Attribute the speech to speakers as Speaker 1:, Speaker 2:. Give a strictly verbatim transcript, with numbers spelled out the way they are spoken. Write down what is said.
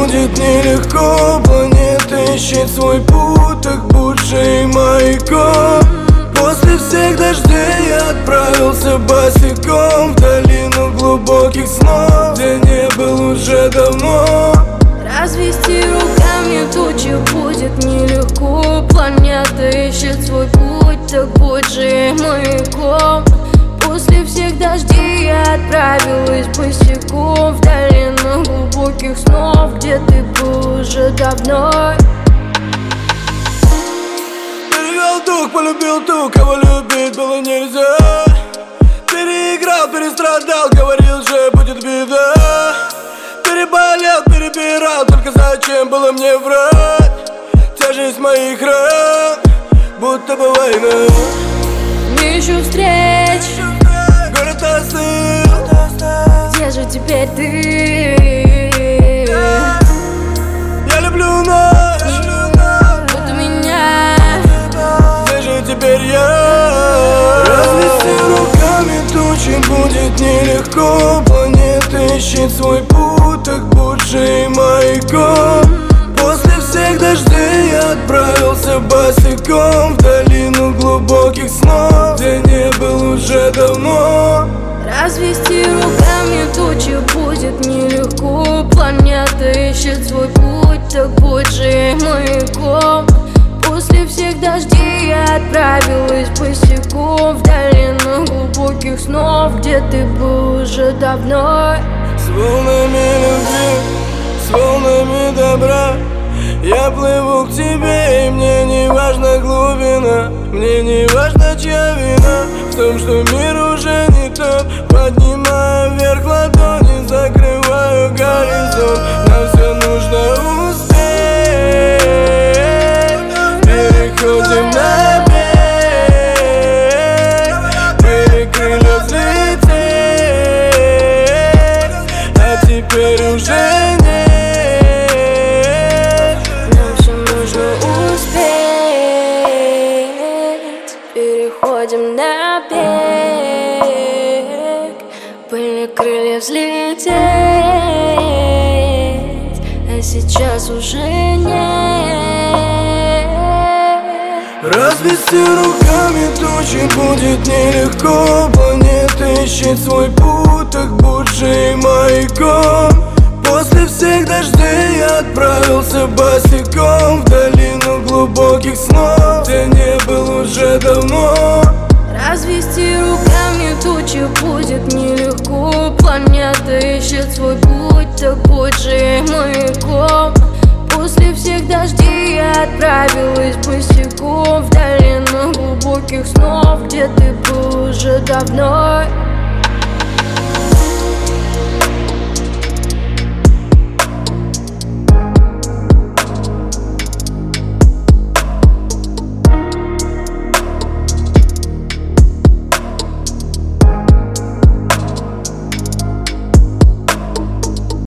Speaker 1: будет нелегко. Планета ищет свой путь, так будь маяком. После всех дождей я отправился босиком в долину глубоких снов, где не был уже давно.
Speaker 2: Развести руками тучи будет нелегко. Планета ищет свой путь, так будь же маяком. После всех дождей я отправилась босиком в долину глубоких снов, где ты был уже давно.
Speaker 1: Перевел дух, полюбил ту, кого любить было нельзя. Переиграл, перестрадал, говорил же будет беда. Переболел, перебирал, только зачем было мне врать? Тяжесть моих ран, будто бы война.
Speaker 2: Ищу встреч,
Speaker 1: город остыл.
Speaker 2: где же теперь ты?
Speaker 1: Я люблю ночь,
Speaker 2: Вот у меня.
Speaker 1: где же теперь я? Развести руками тучи будет нелегко. Планета ищет свой путь, так будь же маяком. После всех дождей я отправился босиком в долину глубоких снов, где не был уже давно.
Speaker 2: Развести руками тучи будет нелегко. Планета ищет свой путь, так будь же маяком. После всех дождей я отправилась босиком в долину глубоких снов, где ты был уже давно.
Speaker 1: С волнами любви, с волнами добра я плыву к тебе, и мне не важна глубина. Мне не важна, чья вина в том, что мир уже не тот. Поднимаю вверх ладони, закрываю горизонт. Нам все нужно успеть. Переходим на берег, были крылья взлететь, а теперь уже нет.
Speaker 2: Переходим на берег, были крылья взлететь, а сейчас уже нет.
Speaker 1: Развести руками тучи будет нелегко. Планета ищет свой путь, так будь же маяком. После всех дождей я отправился босиком в долину глубоких снов, где не был уже давно.
Speaker 2: Развести руками тучи будет нелегко. Планета ищет свой путь, так будь же маяком. После всех дождей я отправилась босиком в долину глубоких снов, где ты был уже давно.